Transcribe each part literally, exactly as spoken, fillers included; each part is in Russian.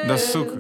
Да сука.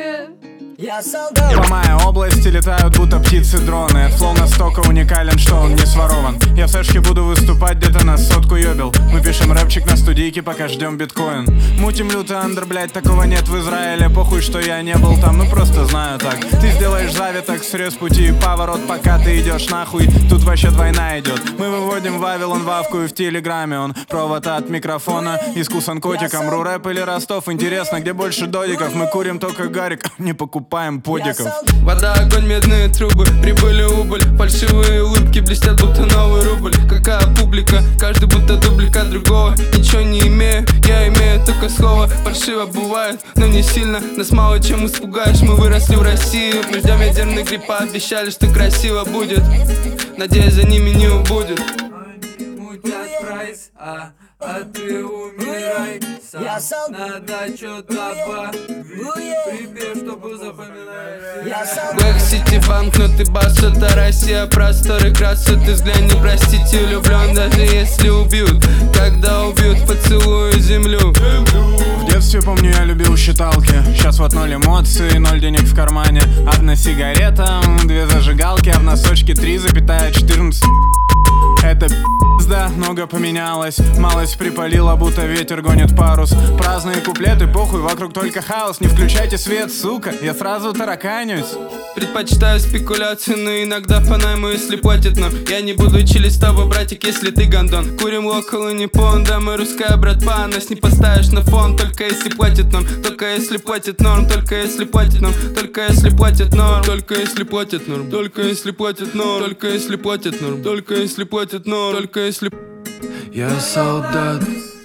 Я солдат. По моей области летают будто птицы-дроны. Этот флоу настолько уникален, что он не сворован. Я в Сэшке буду выступать, где-то на сотку ёбел. Мы пишем рэпчик на студийке, пока ждем биткоин. Мутим лютый андер, блять, такого нет в Израиле. Похуй, что я не был там, ну просто знаю так. Ты сделаешь завиток, срез пути и поворот, пока ты идешь нахуй. Тут вообще война идет. Мы выводим Вавилон в авку и в телеграме. Он провод от микрофона, искусан котиком. Ру рэп или Ростов, интересно, где больше додиков? Мы курим только гарик, не покупаем подиков. Вода, огонь, медные трубы, прибыли, убыль. Фальшивые улыбки блестят, будто новый рубль. Какая публика, каждый будто дубликат другого. Ничего не имею, я имею только слово. Фальшиво бывает, но не сильно. Нас мало чем испугаешь, мы выросли в России. Мы ждем ядерных гриппа, обещали, что красиво будет. Надеюсь, за ними не убудет. Мутят прайс, а, а ты умирай сам. Я сам. Надо что-то по припев, чтобы запоминать. Я солдат. Бэк Сити банк, но ты бас, это Россия. Просторы красоты, взгляни, простите, влюблен. Даже если убьют, когда убьют, поцелую землю. В детстве, помню, я любил считалки. Сейчас вот ноль эмоций, ноль денег в кармане. Одна сигарета, две зажигалки, а в носочке три запятая четырнадцать. Это пизда, много поменялось. Малость припалила, будто ветер гонит парус. Праздные куплеты, похуй, вокруг только хаос. Не включайте свет, сука, я сразу тараканюсь. Предпочитаю спекуляции, но иногда по найму, если платят нам. Я не буду чилить с тобой, братик, если ты гандон. Курим локал и не пон, да мы русская братва. Нас не поставишь на фон, только если платят нам. Только если платят норм, только если платят нам. Только если платят норм, только если платят норм. Только если платят норм, только если платят норм. Только если платят норм, только если... Я солдат,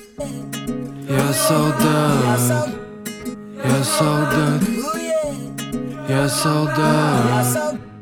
я солдат, я солдат, я солдат. Я солдат.